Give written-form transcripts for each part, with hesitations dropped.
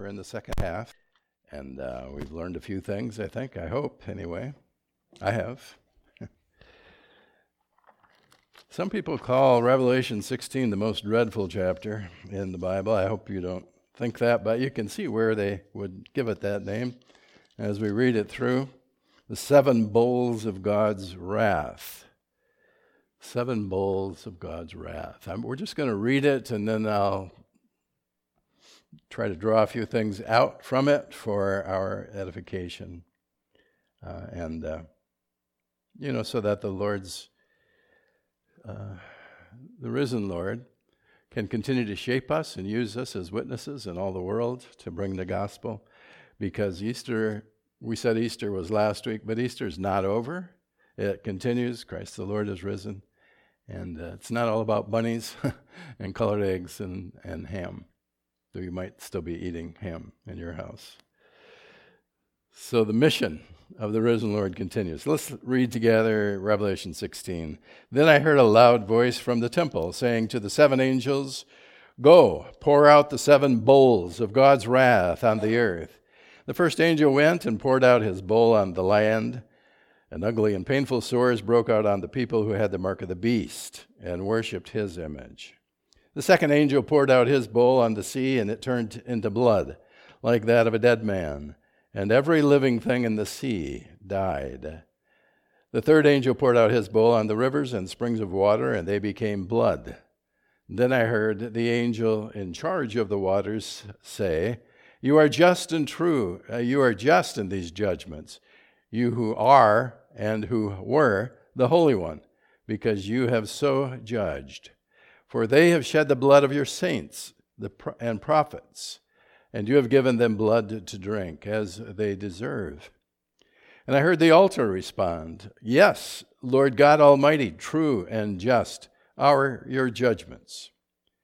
We're in the second half, and we've learned a few things, I hope, anyway. I have. Some people call Revelation 16 the most dreadful chapter in the Bible. I hope you don't think that, but you can see where they would give it that name as we read it through. The 7 bowls of God's wrath. 7 bowls of God's wrath. We're just going to read it, and then I'll try to draw a few things out from it for our edification. So that the Lord's, the risen Lord, can continue to shape us and use us as witnesses in all the world to bring the gospel. Because Easter, we said Easter was last week, but Easter's not over. It continues. Christ the Lord is risen. And it's not all about bunnies and colored eggs and ham, though you might still be eating ham in your house. So the mission of the risen Lord continues. Let's read together Revelation 16. Then I heard a loud voice from the temple saying to the 7 angels, "Go, pour out the 7 bowls of God's wrath on the earth." The first angel went and poured out his bowl on the land, and ugly and painful sores broke out on the people who had the mark of the beast and worshipped his image. The second angel poured out his bowl on the sea, and it turned into blood, like that of a dead man. And every living thing in the sea died. The third angel poured out his bowl on the rivers and springs of water, and they became blood. Then I heard the angel in charge of the waters say, "You are just and true. You are just in these judgments, you who are and who were the Holy One, because you have so judged. For they have shed the blood of your saints and prophets, and you have given them blood to drink, as they deserve." And I heard the altar respond, "Yes, Lord God Almighty, true and just are your judgments."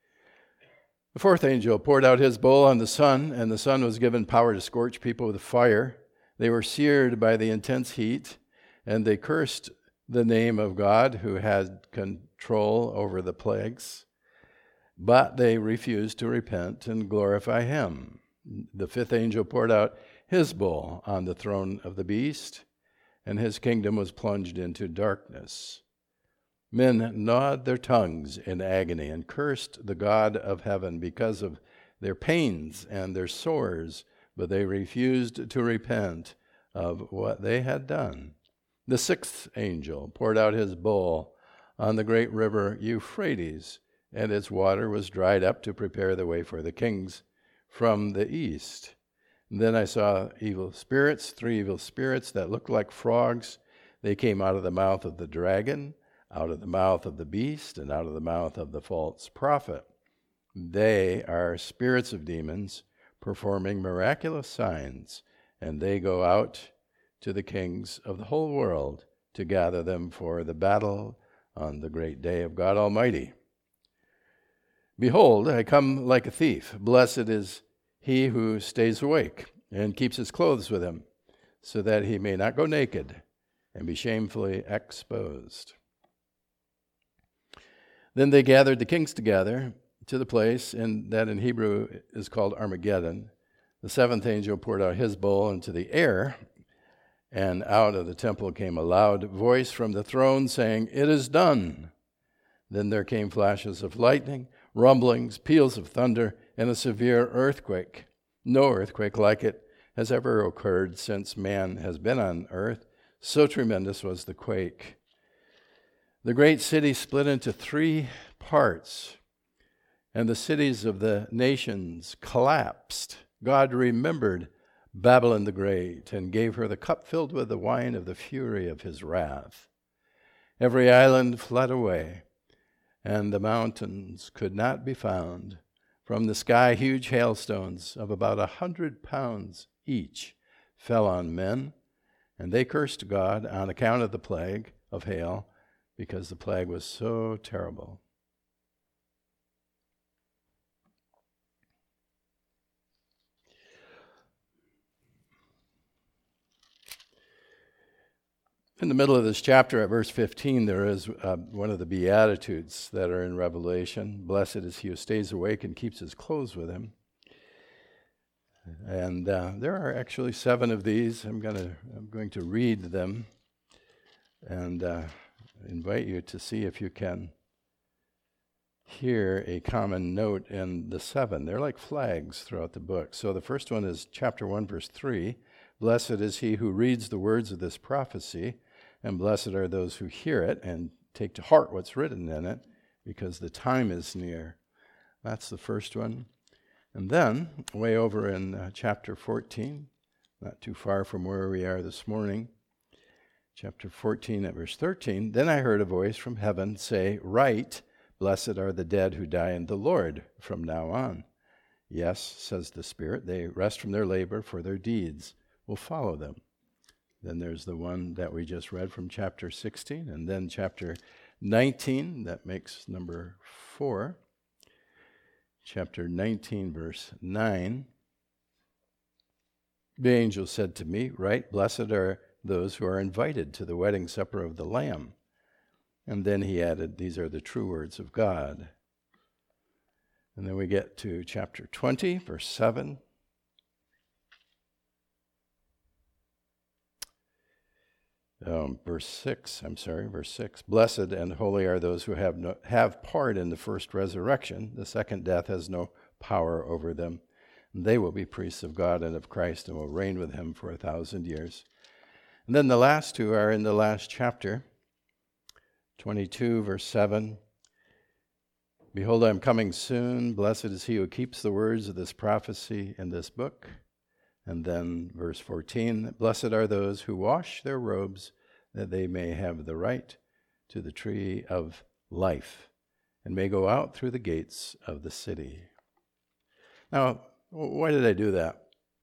The fourth angel poured out his bowl on the sun, and the sun was given power to scorch people with fire. They were seared by the intense heat, and they cursed the name of God who had control over the plagues. But they refused to repent and glorify him. The fifth angel poured out his bowl on the throne of the beast, and his kingdom was plunged into darkness. Men gnawed their tongues in agony and cursed the God of heaven because of their pains and their sores, but they refused to repent of what they had done. The sixth angel poured out his bowl on the great river Euphrates, and its water was dried up to prepare the way for the kings from the east. And then I saw 3 evil spirits that looked like frogs. They came out of the mouth of the dragon, out of the mouth of the beast, and out of the mouth of the false prophet. They are spirits of demons performing miraculous signs, and they go out to the kings of the whole world to gather them for the battle on the great day of God Almighty. Behold, I come like a thief. Blessed is he who stays awake and keeps his clothes with him, so that he may not go naked and be shamefully exposed. Then they gathered the kings together to the place that in Hebrew is called Armageddon. The 7th angel poured out his bowl into the air, and out of the temple came a loud voice from the throne saying, "It is done." Then there came flashes of lightning, rumblings, peals of thunder, and a severe earthquake. No earthquake like it has ever occurred since man has been on earth. So tremendous was the quake. The great city split into 3 parts, and the cities of the nations collapsed. God remembered Babylon the Great and gave her the cup filled with the wine of the fury of his wrath. Every island fled away, and the mountains could not be found. From the sky, huge hailstones of about 100 pounds each fell on men, and they cursed God on account of the plague of hail, because the plague was so terrible. In the middle of this chapter, at verse 15, there is one of the Beatitudes that are in Revelation. Blessed is he who stays awake and keeps his clothes with him. And there are actually 7 of these. I'm going to read them and invite you to see if you can hear a common note in the 7. They're like flags throughout the book. So the first one is chapter 1, verse 3. Blessed is he who reads the words of this prophecy, and blessed are those who hear it and take to heart what's written in it, because the time is near. That's the first one. And then, way over in chapter 14, not too far from where we are this morning, chapter 14 at verse 13, then I heard a voice from heaven say, write, blessed are the dead who die in the Lord from now on. Yes, says the Spirit, they rest from their labor, for their deeds will follow them. Then there's the one that we just read from chapter 16, and then chapter 19, that makes number 4. Chapter 19, verse 9. The angel said to me, write, blessed are those who are invited to the wedding supper of the Lamb. And then he added, these are the true words of God. And then we get to chapter 20, verse 7. Verse 6. Blessed and holy are those who have part in the first resurrection. The second death has no power over them. And they will be priests of God and of Christ and will reign with him for 1,000 years. And then the last 2 are in the last chapter, 22, verse 7. Behold, I am coming soon. Blessed is he who keeps the words of this prophecy in this book. And then verse 14, blessed are those who wash their robes, that they may have the right to the tree of life, and may go out through the gates of the city. Now, why did I do that?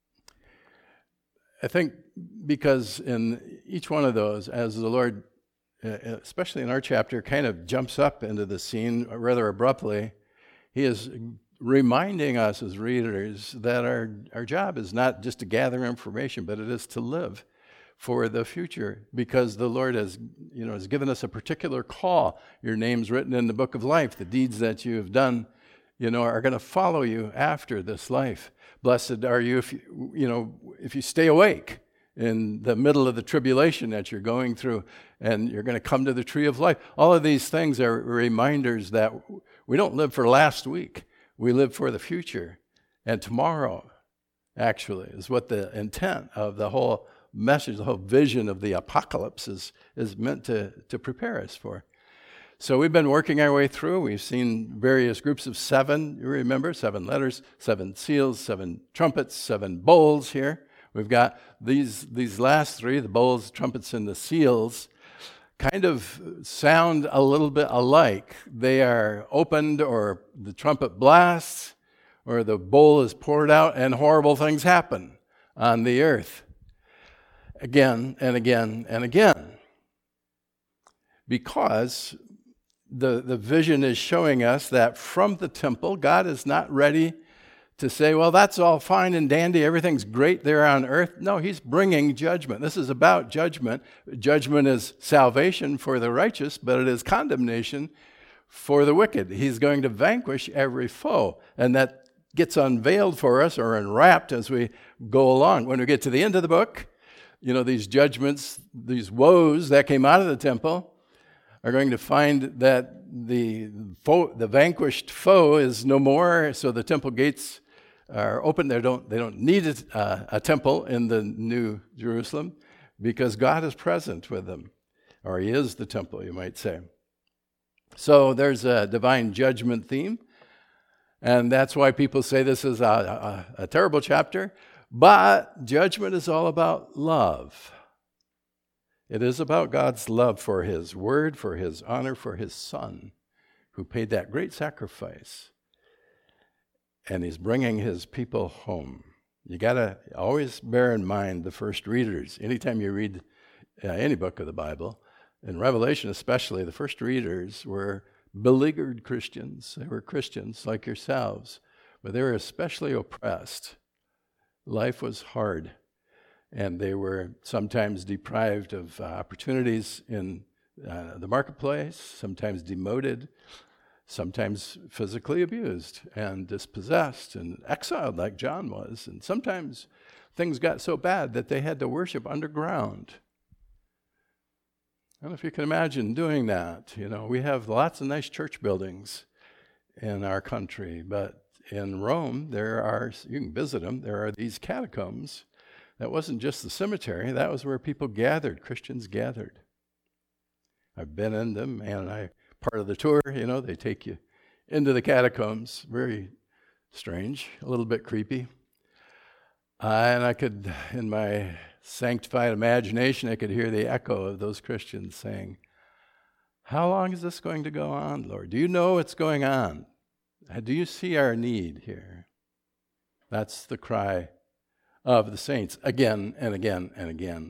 I think because in each one of those, as the Lord, especially in our chapter, kind of jumps up into the scene rather abruptly, he is reminding us as readers that our job is not just to gather information, but it is to live for the future, because the Lord has given us a particular call. Your name's written in the book of life. The deeds that you have done, are going to follow you after this life. Blessed are you if you stay awake in the middle of the tribulation that you're going through, and you're going to come to the tree of life. All of these things are reminders that we don't live for last week. We live for the future. And tomorrow, actually, is what the intent of the whole message, the whole vision of the apocalypse is meant to prepare us for. So we've been working our way through. We've seen various groups of 7, you remember, 7 letters, 7 seals, 7 trumpets, 7 bowls here. We've got these last 3, the bowls, trumpets, and the seals, kind of sound a little bit alike. They are opened, or the trumpet blasts, or the bowl is poured out, and horrible things happen on the earth again and again and again. Because the vision is showing us that from the temple, God is not ready to say, well, that's all fine and dandy, everything's great there on earth. No, he's bringing judgment. This is about judgment. Judgment is salvation for the righteous, but it is condemnation for the wicked. He's going to vanquish every foe, and that gets unveiled for us or unwrapped as we go along. When we get to the end of the book, these judgments, these woes that came out of the temple, are going to find that the vanquished foe is no more, so the temple gates are open. They don't need a temple in the New Jerusalem, because God is present with them, or he is the temple, you might say. So there's a divine judgment theme, and that's why people say this is a terrible chapter, but judgment is all about love. It is about God's love for his word, for his honor, for his Son, who paid that great sacrifice. And he's bringing his people home. You got to always bear in mind the first readers. Anytime you read any book of the Bible, in Revelation especially, the first readers were beleaguered Christians. They were Christians like yourselves, but they were especially oppressed. Life was hard. And they were sometimes deprived of opportunities in the marketplace, sometimes demoted, sometimes physically abused and dispossessed and exiled like John was. And sometimes things got so bad that they had to worship underground. I don't know if you can imagine doing that. You know, we have lots of nice church buildings in our country, but in Rome, you can visit them, there are these catacombs. That wasn't just the cemetery, that was where people gathered, Christians gathered. I've been in them, and part of the tour, you know, they take you into the catacombs. Very strange, a little bit creepy. And I could, in my sanctified imagination, I could hear the echo of those Christians saying, "How long is this going to go on, Lord? Do you know what's going on? Do you see our need here?" That's the cry of the saints again and again and again.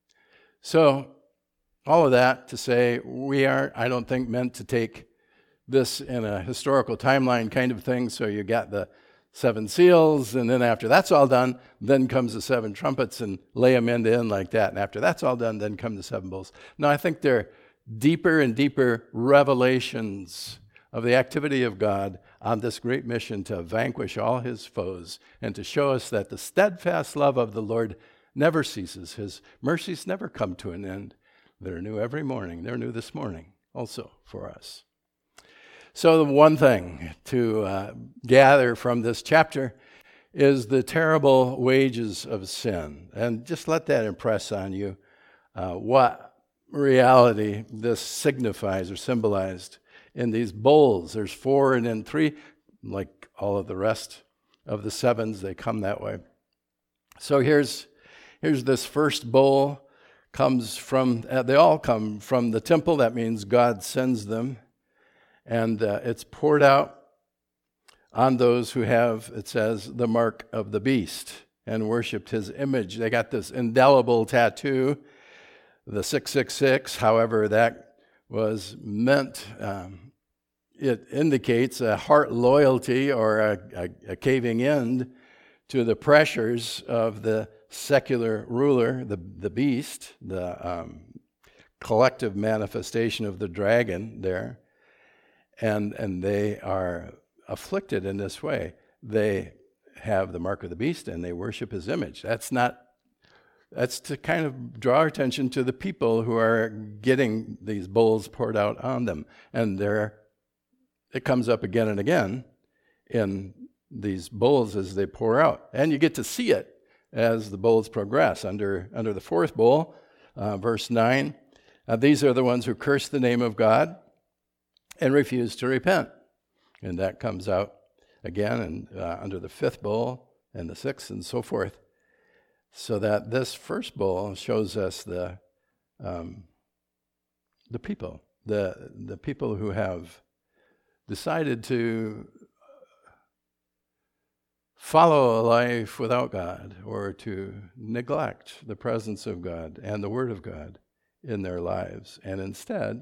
So, all of that to say, we aren't, I don't think, meant to take this in a historical timeline kind of thing. So you got the 7 seals, and then after that's all done, then comes the 7 trumpets and lay them end to end like that. And after that's all done, then come the 7 bowls. No, I think they're deeper and deeper revelations of the activity of God on this great mission to vanquish all his foes and to show us that the steadfast love of the Lord never ceases. His mercies never come to an end. They're new every morning. They're new this morning also for us. So the one thing to gather from this chapter is the terrible wages of sin. And just let that impress on you what reality this signifies or symbolized in these bowls. There's 4 and then 3, like all of the rest of the 7s, they come that way. So here's this first bowl. They all come from the temple. That means God sends them. And it's poured out on those who have, it says, the mark of the beast and worshiped his image. They got this indelible tattoo, the 666. However, that was meant, it indicates a heart loyalty or a caving in to the pressures of the secular ruler, the beast, the collective manifestation of the dragon there. And they are afflicted in this way. They have the mark of the beast and they worship his image. That's to kind of draw our attention to the people who are getting these bowls poured out on them. And it comes up again and again in these bowls as they pour out. And you get to see it as the bowls progress. Under the 4th bowl, verse 9, these are the ones who curse the name of God and refuse to repent. And that comes out again and under the 5th bowl and the 6th and so forth. So that this first bowl shows us the people, the people who have decided to follow a life without God or to neglect the presence of God and the Word of God in their lives, and instead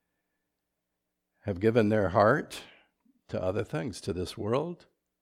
have given their heart to other things, to this world,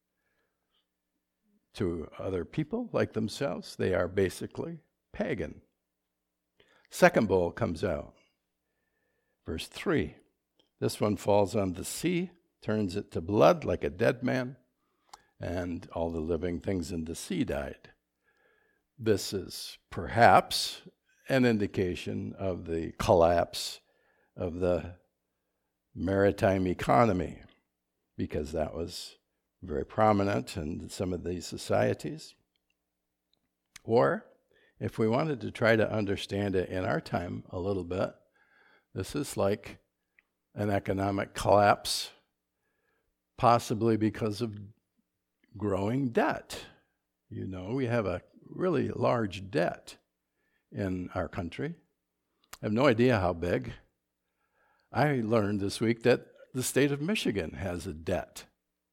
to other people like themselves. They are basically pagan. Second bowl comes out. Verse 3. This one falls on the sea, turns it to blood like a dead man, and all the living things in the sea died. This is perhaps an indication of the collapse of the maritime economy, because that was very prominent in some of these societies. Or, if we wanted to try to understand it in our time a little bit, this is like an economic collapse, possibly because of growing debt. You know, we have a really large debt in our country. I have no idea how big. I learned this week that the state of Michigan has a debt.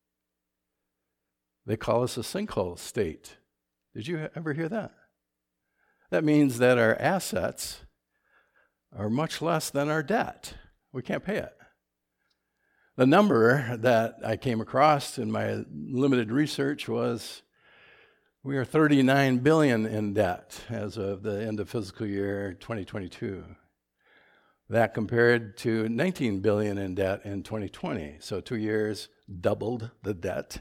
They call us a sinkhole state. Did you ever hear that? That means that our assets are much less than our debt. We can't pay it. The number that I came across in my limited research was we are $39 billion in debt as of the end of fiscal year 2022. That compared to 19 billion in debt in 2020. So 2 years doubled the debt.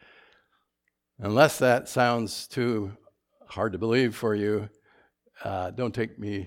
Unless that sounds too hard to believe for you, don't take me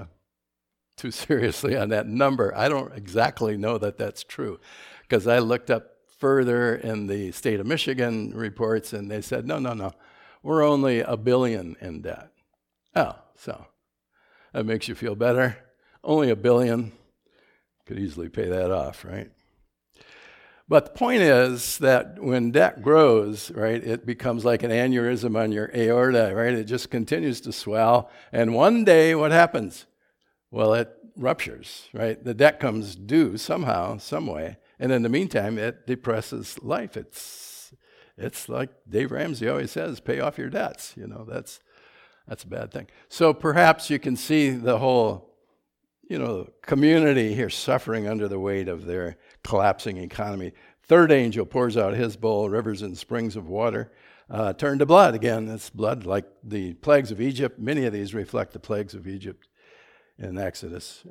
too seriously on that number. I don't exactly know that that's true, because I looked up further in the state of Michigan reports, and they said, no, we're only $1 billion in debt. Oh, so that makes you feel better. Only $1 billion. Could easily pay that off, right? But the point is that when debt grows, right, it becomes like an aneurysm on your aorta, right? It just continues to swell. And one day, what happens? Well, it ruptures, right? The debt comes due somehow, some way. And in the meantime, it depresses life. It's like Dave Ramsey always says, pay off your debts. You know, that's a bad thing. So perhaps you can see the whole, community here suffering under the weight of their collapsing economy. Third angel pours out his bowl, rivers and springs of water turn to blood. Again, it's blood like the plagues of Egypt. Many of these reflect the plagues of Egypt in Exodus.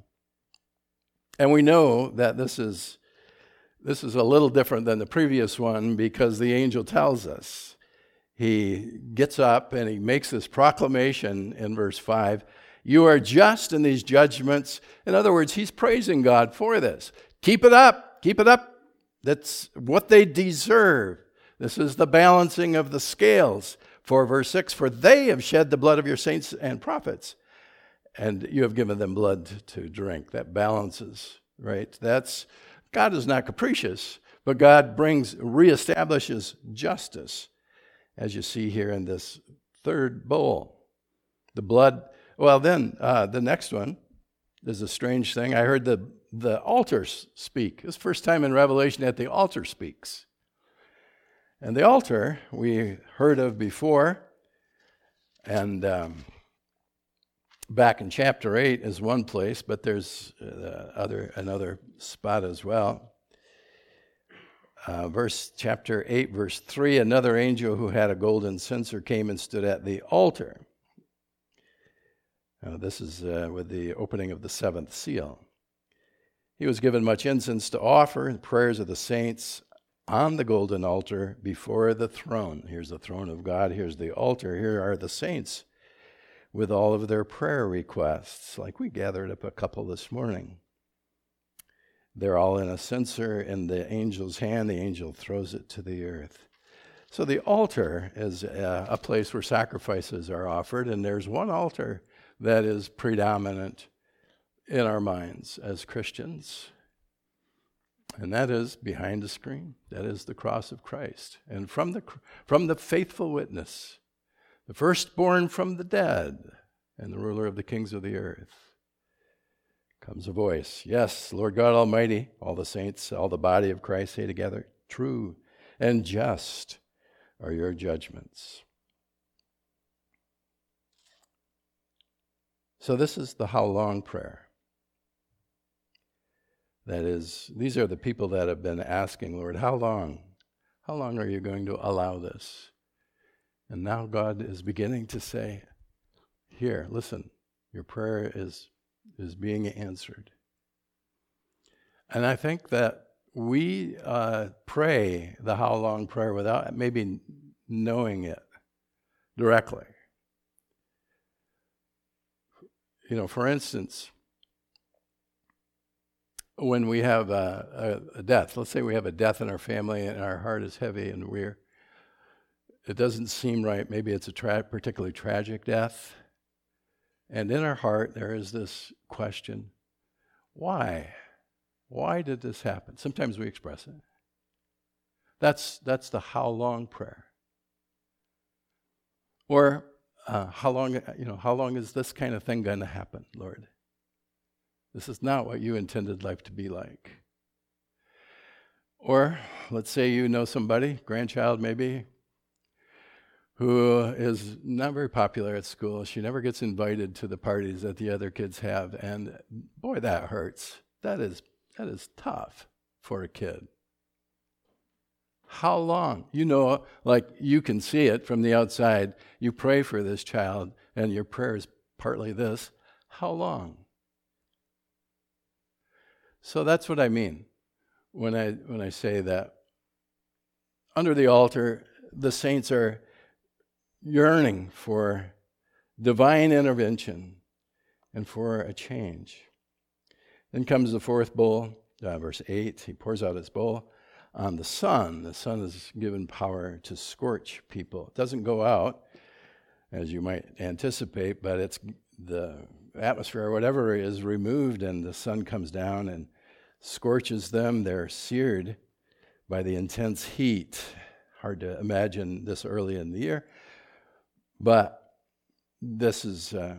And we know that this is a little different than the previous one, because the angel tells us. He gets up and he makes this proclamation in verse 5. You are just in these judgments. In other words, he's praising God for this. Keep it up. Keep it up. That's what they deserve. This is the balancing of the scales. For verse 6, for they have shed the blood of your saints and prophets, and you have given them blood to drink. That balances, right? God is not capricious, but God reestablishes justice, as you see here in this third bowl. The blood. Well, then the next one is a strange thing. I heard the altar speak. It's the first time in Revelation that the altar speaks. And the altar we heard of before, and back in chapter 8 is one place, but there's another spot as well. Chapter 8, verse 3, another angel who had a golden censer came and stood at the altar. This is with the opening of the seventh seal. He was given much incense to offer, the prayers of the saints on the golden altar before the throne. Here's the throne of God. Here's the altar. Here are the saints with all of their prayer requests, like we gathered up a couple this morning. They're all in a censer in the angel's hand. The angel throws it to the earth. So the altar is a place where sacrifices are offered, and there's one altar that is predominant in our minds as Christians, and that is behind the screen. That is the cross of Christ. And from the faithful witness, the firstborn from the dead, and the ruler of the kings of the earth, comes a voice. Yes, Lord God Almighty, all the saints, all the body of Christ say together, true and just are your judgments. So this is the how long prayer. That is, these are the people that have been asking, Lord, how long? How long are you going to allow this? And now God is beginning to say, here, listen, your prayer is being answered. And I think that we pray the how long prayer without maybe knowing it directly. For instance, when we have a death, let's say we have a death in our family and our heart is heavy and it doesn't seem right. Maybe it's a particularly tragic death. And in our heart, there is this question, why? Why did this happen? Sometimes we express it. That's the how long prayer. Or how long is this kind of thing going to happen, Lord? This is not what you intended life to be like. Or let's say you know somebody, grandchild maybe, who is not very popular at school. She never gets invited to the parties that the other kids have, and boy, that hurts. That is tough for a kid. How long? Like you can see it from the outside. You pray for this child, and your prayer is partly this. How long? So that's what I mean when I say that under the altar, the saints are yearning for divine intervention and for a change. Then comes the fourth bowl, verse 8. He pours out his bowl on the sun. The sun is given power to scorch people. It doesn't go out, as you might anticipate, but it's the atmosphere or whatever is removed, and the sun comes down and scorches them. They're seared by the intense heat. Hard to imagine this early in the year, but this is a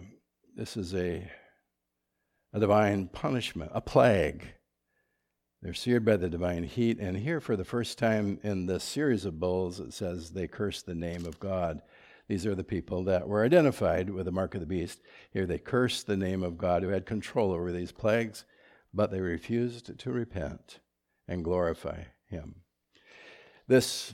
divine punishment, a plague. They're seared by the divine heat, and here for the first time in this series of bowls, it says they curse the name of God. These are the people that were identified with the mark of the beast. Here they cursed the name of God who had control over these plagues, but they refused to repent and glorify him. This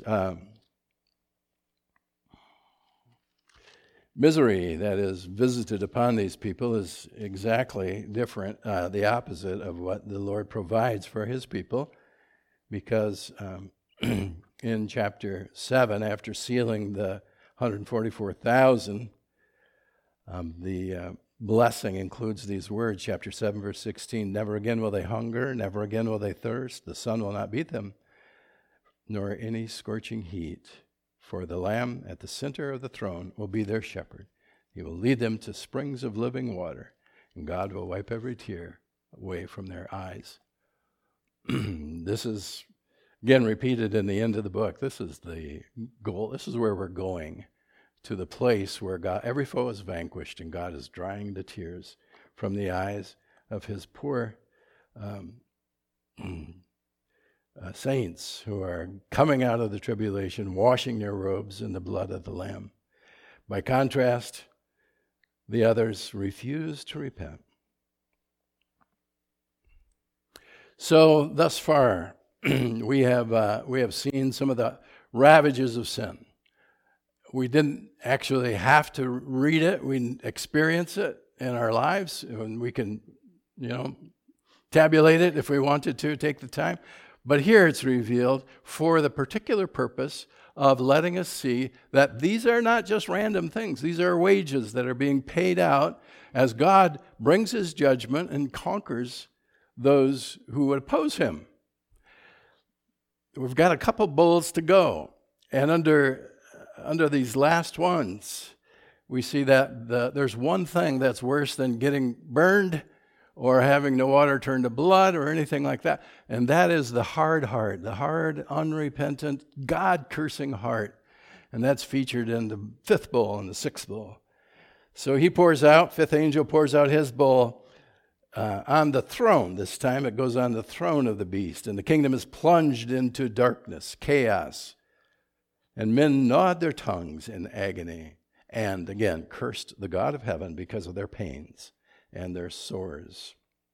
misery that is visited upon these people is exactly different, the opposite of what the Lord provides for his people, because in chapter 7, after sealing the 144,000, the blessing includes these words, chapter 7, verse 16, never again will they hunger, never again will they thirst, the sun will not beat them, nor any scorching heat. For the Lamb at the center of the throne will be their shepherd. He will lead them to springs of living water, and God will wipe every tear away from their eyes. This is, again, repeated in the end of the book. This is the goal. This is where we're going, to the place where God, every foe is vanquished, and God is drying the tears from the eyes of his poor saints who are coming out of the tribulation, washing their robes in the blood of the Lamb. By contrast, the others refuse to repent. So thus far, we have seen some of the ravages of sin. We didn't actually have to read it; we experience it in our lives, and we can, tabulate it if we wanted to. Take the time. But here it's revealed for the particular purpose of letting us see that these are not just random things. These are wages that are being paid out as God brings his judgment and conquers those who would oppose him. We've got a couple bowls to go. And under these last ones, we see that there's one thing that's worse than getting burned or having the water turn to blood or anything like that. And that is the hard heart, the hard, unrepentant, God-cursing heart. And that's featured in the fifth bowl and the sixth bowl. So fifth angel pours out his bowl on the throne. This time it goes on the throne of the beast. And the kingdom is plunged into darkness, chaos. And men gnawed their tongues in agony. And again, cursed the God of heaven because of their pains and their sores.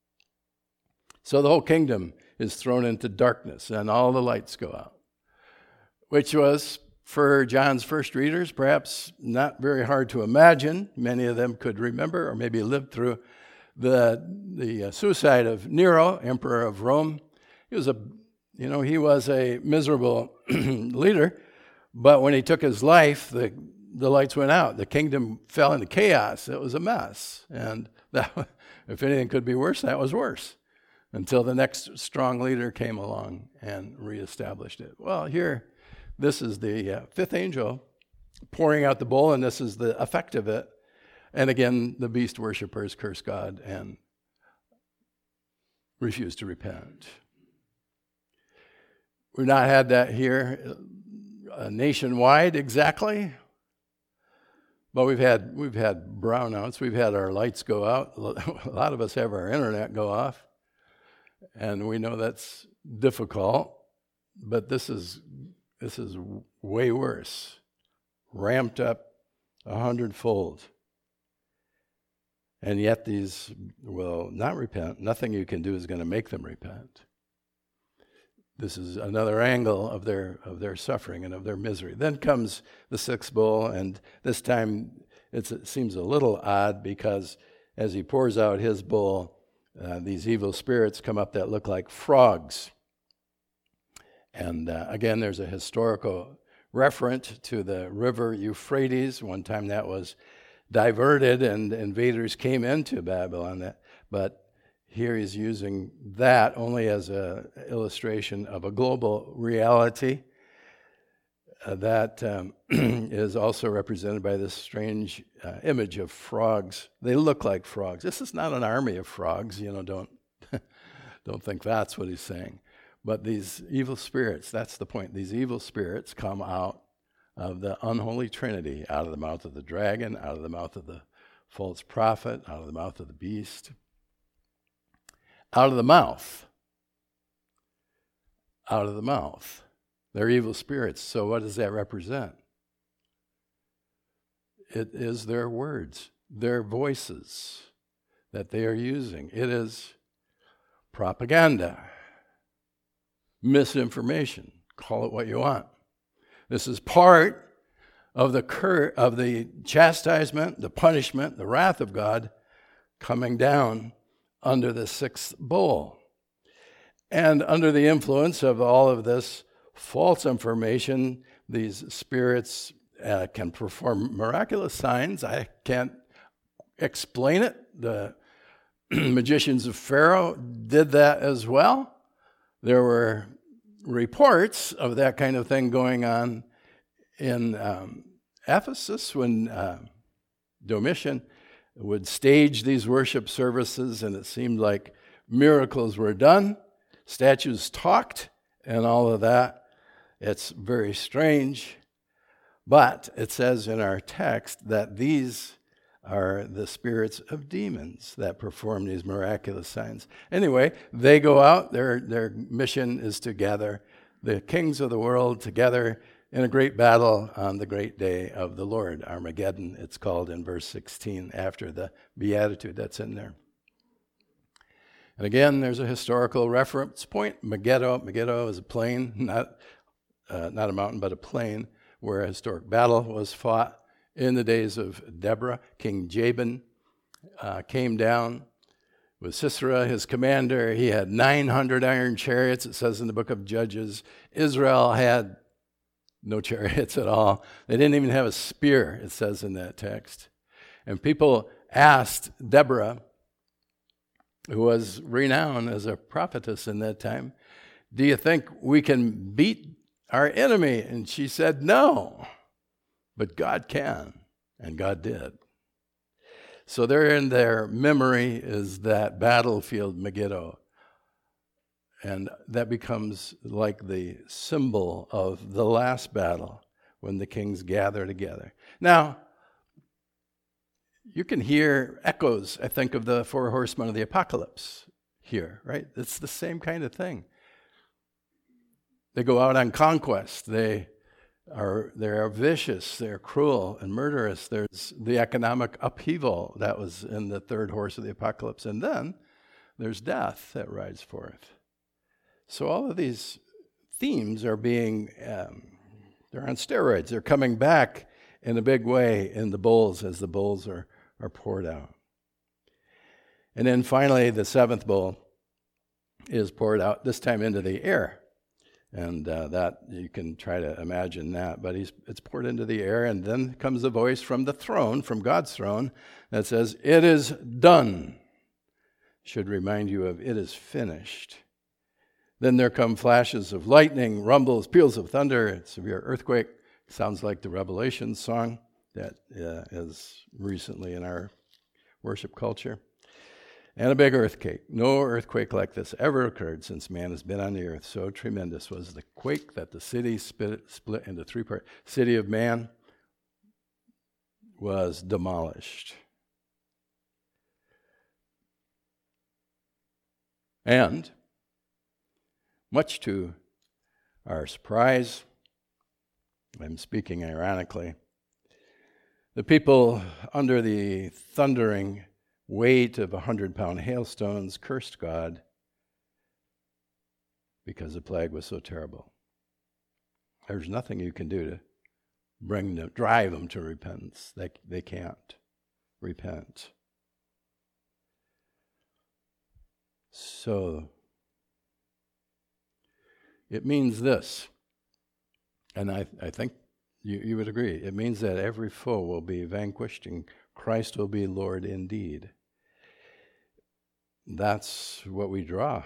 So the whole kingdom is thrown into darkness, and all the lights go out, which was, for John's first readers, perhaps not very hard to imagine. Many of them could remember or maybe lived through the suicide of Nero, emperor of Rome. He was a miserable leader, but when he took his life, the lights went out. The kingdom fell into chaos. It was a mess. And that, if anything could be worse, that was worse, until the next strong leader came along and reestablished it. Well, here, this is the fifth angel pouring out the bowl, and this is the effect of it. And again, the beast worshipers curse God and refuse to repent. We've not had that here nationwide exactly. But we've had brownouts. We've had our lights go out. A lot of us have our internet go off, and we know that's difficult. But this is way worse, ramped up 100-fold. And yet these will not repent. Nothing you can do is going to make them repent. This is another angle of their suffering and of their misery. Then comes the sixth bowl, and this time it seems a little odd because as he pours out his bowl, these evil spirits come up that look like frogs. And again, there's a historical reference to the river Euphrates. One time that was diverted and invaders came into Babylon. But here he's using that only as an illustration of a global reality that is also represented by this strange image of frogs. They look like frogs. This is not an army of frogs, don't think that's what he's saying. But these evil spirits, that's the point. These evil spirits come out of the unholy trinity, out of the mouth of the dragon, out of the mouth of the false prophet, out of the mouth of the beast. Out of the mouth. Out of the mouth. They're evil spirits. So what does that represent? It is their words, their voices that they are using. It is propaganda, misinformation. Call it what you want. This is part of the chastisement, the punishment, the wrath of God coming down under the sixth bowl. And under the influence of all of this false information, these spirits can perform miraculous signs. I can't explain it. The magicians of Pharaoh did that as well. There were reports of that kind of thing going on in Ephesus when Domitian would stage these worship services, and it seemed like miracles were done, statues talked, and all of that. It's very strange, but it says in our text that these are the spirits of demons that perform these miraculous signs. Anyway, they go out. Their mission is to gather the kings of the world together in a great battle on the great day of the Lord, Armageddon, it's called in verse 16, after the beatitude that's in there. And again, there's a historical reference point. Megiddo is a plain, not a mountain, but a plain where a historic battle was fought in the days of Deborah. King Jabin came down with Sisera, his commander. He had 900 iron chariots, it says in the book of Judges. Israel had no chariots at all. They didn't even have a spear, it says in that text. And people asked Deborah, who was renowned as a prophetess in that time, do you think we can beat our enemy? And she said, no, but God can, and God did. So there in their memory is that battlefield Megiddo. And that becomes like the symbol of the last battle when the kings gather together. Now, you can hear echoes, I think, of the four horsemen of the apocalypse here, right? It's the same kind of thing. They go out on conquest. They are vicious, they're cruel and murderous. There's the economic upheaval that was in the third horse of the apocalypse. And then there's death that rides forth. So all of these themes are being, they're on steroids. They're coming back in a big way in the bowls as the bowls are poured out. And then finally, the seventh bowl is poured out, this time into the air. And that, you can try to imagine that. But it's poured into the air, and then comes a voice from the throne, from God's throne, that says, "It is done." Should remind you of "it is finished." Then there come flashes of lightning, rumbles, peals of thunder, a severe earthquake. Sounds like the Revelation song that is recently in our worship culture. And a big earthquake. No earthquake like this ever occurred since man has been on the earth. So tremendous was the quake that the city split into three parts. City of man was demolished. And much to our surprise, I'm speaking ironically, the people under the thundering weight of 100-pound hailstones cursed God because the plague was so terrible. There's nothing you can do to drive them to repentance. They can't repent. So, it means this, and I think you would agree. It means that every foe will be vanquished and Christ will be Lord indeed. That's what we draw.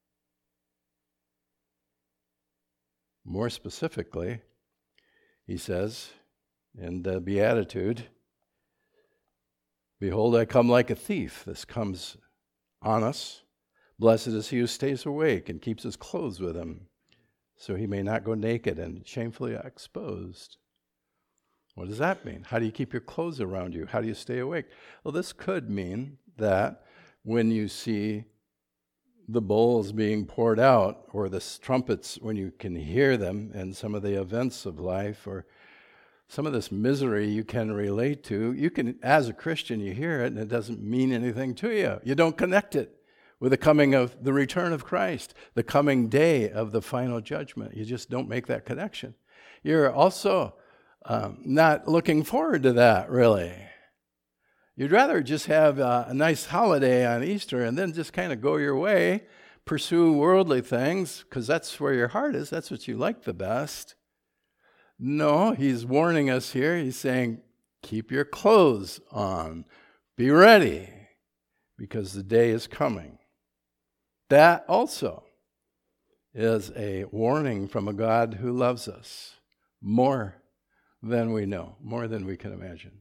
More specifically, he says in the Beatitude, "Behold, I come like a thief." This comes on us. "Blessed is he who stays awake and keeps his clothes with him, so he may not go naked and shamefully exposed." What does that mean? How do you keep your clothes around you? How do you stay awake? Well, this could mean that when you see the bowls being poured out, or the trumpets, when you can hear them, and some of the events of life, or some of this misery you can relate to, you can, as a Christian, you hear it and it doesn't mean anything to you. You don't connect it with the coming of the return of Christ, the coming day of the final judgment. You just don't make that connection. You're also not looking forward to that, really. You'd rather just have a nice holiday on Easter and then just kind of go your way, pursue worldly things, because that's where your heart is. That's what you like the best. No, he's warning us here. He's saying, keep your clothes on. Be ready, because the day is coming. That also is a warning from a God who loves us more than we know, more than we can imagine.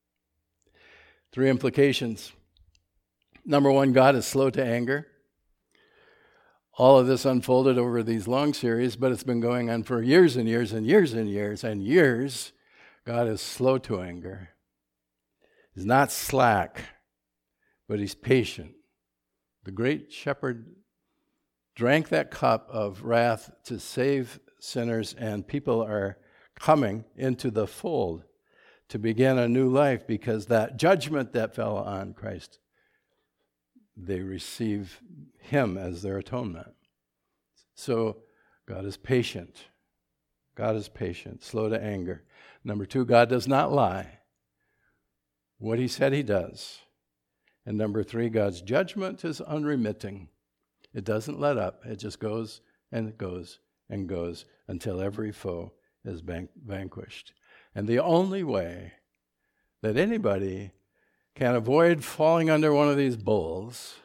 3 implications. Number 1, God is slow to anger. All of this unfolded over these long series, but it's been going on for years and years and years and years and years. God is slow to anger. He's not slack, but he's patient. The great shepherd drank that cup of wrath to save sinners, and people are coming into the fold to begin a new life, because that judgment that fell on Christ, they receive him as their atonement. So God is patient. God is patient, slow to anger. Number 2, God does not lie. What he said he does. And number 3, God's judgment is unremitting. It doesn't let up. It just goes and it goes and goes until every foe is vanquished. And the only way that anybody can avoid falling under one of these bowls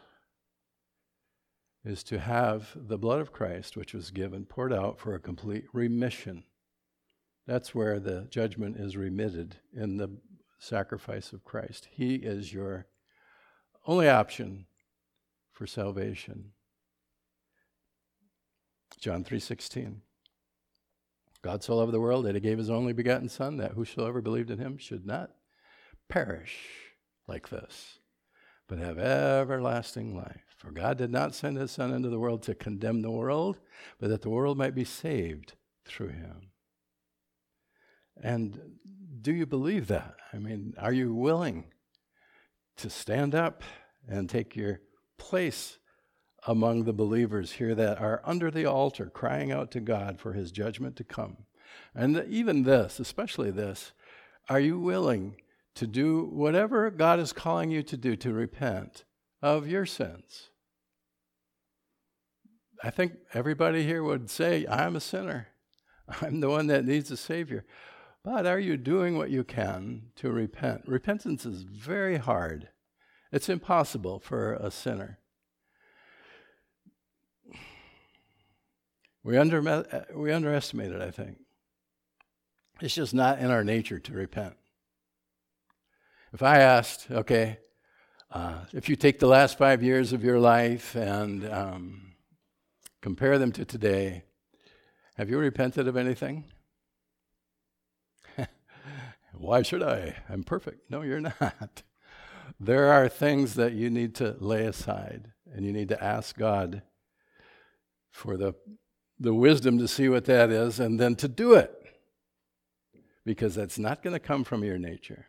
is to have the blood of Christ, which was given, poured out for a complete remission. That's where the judgment is remitted, in the sacrifice of Christ. He is your only option for salvation. John 3:16. God so loved the world that he gave his only begotten Son, that whosoever believed in him should not perish like this, but have everlasting life. For God did not send his Son into the world to condemn the world, but that the world might be saved through him. And do you believe that? I mean, are you willing to stand up and take your place among the believers here that are under the altar, crying out to God for his judgment to come? And even this, especially this, are you willing to do whatever God is calling you to do, to repent of your sins? I think everybody here would say, I'm a sinner. I'm the one that needs a Savior. But are you doing what you can to repent? Repentance is very hard. It's impossible for a sinner. We underestimate it, I think. It's just not in our nature to repent. If I asked, okay, if you take the last 5 years of your life and compare them to today, have you repented of anything? Why should I? I'm perfect. No, you're not. There are things that you need to lay aside, and you need to ask God for the wisdom to see what that is, and then to do it, because that's not going to come from your nature.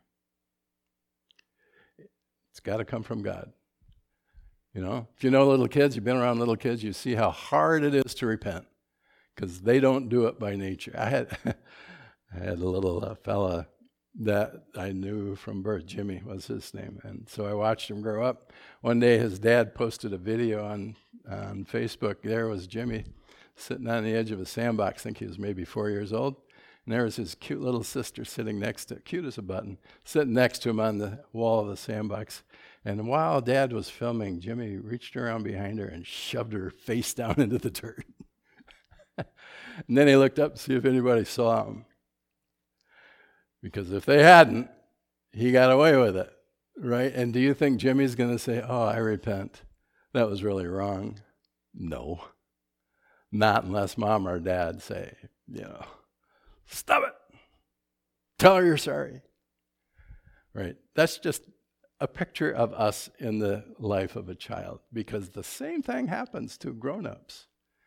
It's got to come from God. You know, if you know little kids, you've been around little kids, you see how hard it is to repent, because they don't do it by nature. I had a little fella that I knew from birth. Jimmy was his name, and so I watched him grow up. One day his dad posted a video on on Facebook, there was Jimmy sitting on the edge of a sandbox. I think he was maybe 4 years old. And there was his cute little sister sitting next to, cute as a button, sitting next to him on the wall of the sandbox. And while Dad was filming, Jimmy reached around behind her and shoved her face down into the dirt. And then he looked up to see if anybody saw him. Because if they hadn't, he got away with it, right? And do you think Jimmy's going to say, oh, I repent. That was really wrong? No. Not unless Mom or Dad say, stop it. Tell her you're sorry. Right? That's just a picture of us in the life of a child, because the same thing happens to grown-ups.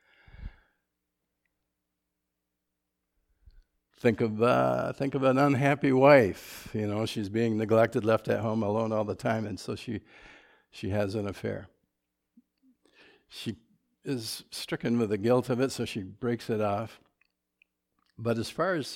Think of an unhappy wife. She's being neglected, left at home alone all the time, and so she has an affair. She is stricken with the guilt of it, so she breaks it off. But as far as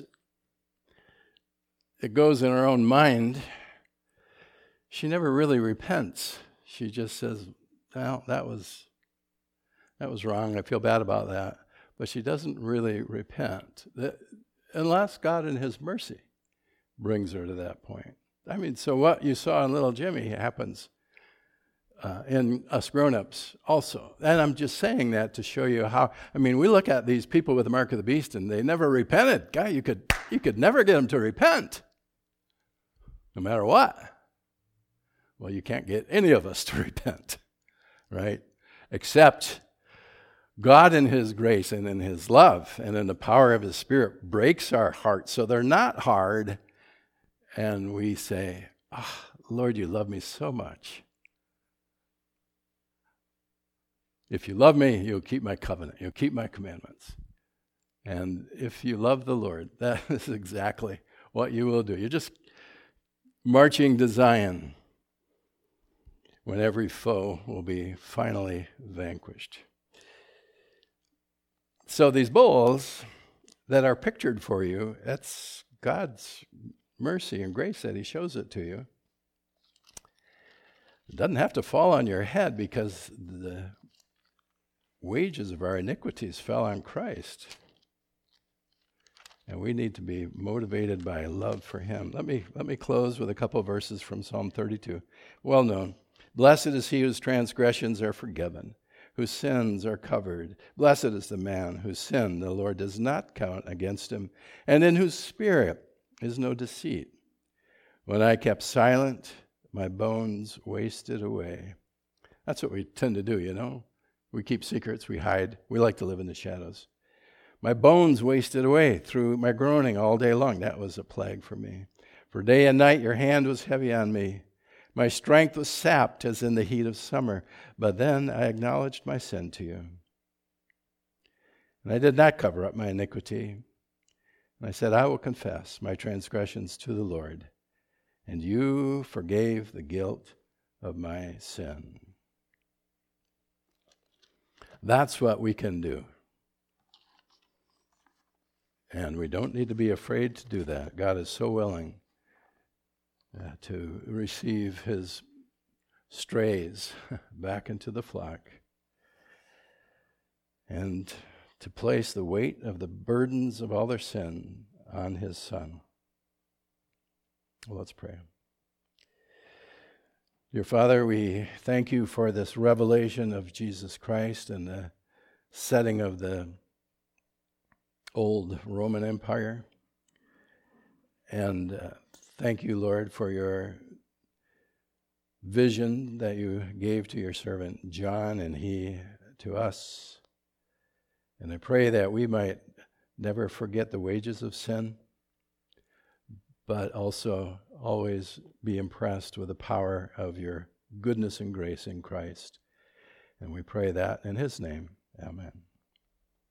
it goes in her own mind, she never really repents. She just says, well, that was wrong. I feel bad about that. But she doesn't really repent, unless God in his mercy brings her to that point. I mean, so what you saw in little Jimmy happens in us grown-ups also. And I'm just saying that to show you how, we look at these people with the mark of the beast and they never repented. Guy, you could never get them to repent, no matter what. Well, you can't get any of us to repent, right? Except God in his grace and in his love and in the power of his Spirit breaks our hearts so they're not hard. And we say, Lord, you love me so much. If you love me, you'll keep my covenant. You'll keep my commandments. And if you love the Lord, that is exactly what you will do. You're just marching to Zion when every foe will be finally vanquished. So these bowls that are pictured for you, that's God's mercy and grace that he shows it to you. It doesn't have to fall on your head, because the wages of our iniquities fell on Christ. And we need to be motivated by love for him. Let me close with a couple of verses from Psalm 32. Well known. Blessed is he whose transgressions are forgiven, whose sins are covered. Blessed is the man whose sin the Lord does not count against him, and in whose spirit is no deceit. When I kept silent, my bones wasted away. That's what we tend to do, We keep secrets, we hide, we like to live in the shadows. My bones wasted away through my groaning all day long. That was a plague for me. For day and night your hand was heavy on me. My strength was sapped as in the heat of summer. But then I acknowledged my sin to you. And I did not cover up my iniquity. And I said, I will confess my transgressions to the Lord. And you forgave the guilt of my sin. That's what we can do. And we don't need to be afraid to do that. God is so willing to receive his strays back into the flock and to place the weight of the burdens of all their sin on his Son. Well, let's pray. Dear Father, we thank you for this revelation of Jesus Christ and the setting of the old Roman Empire. And thank you, Lord, for your vision that you gave to your servant John and he to us. And I pray that we might never forget the wages of sin, but also always be impressed with the power of your goodness and grace in Christ. And we pray that in his name. Amen.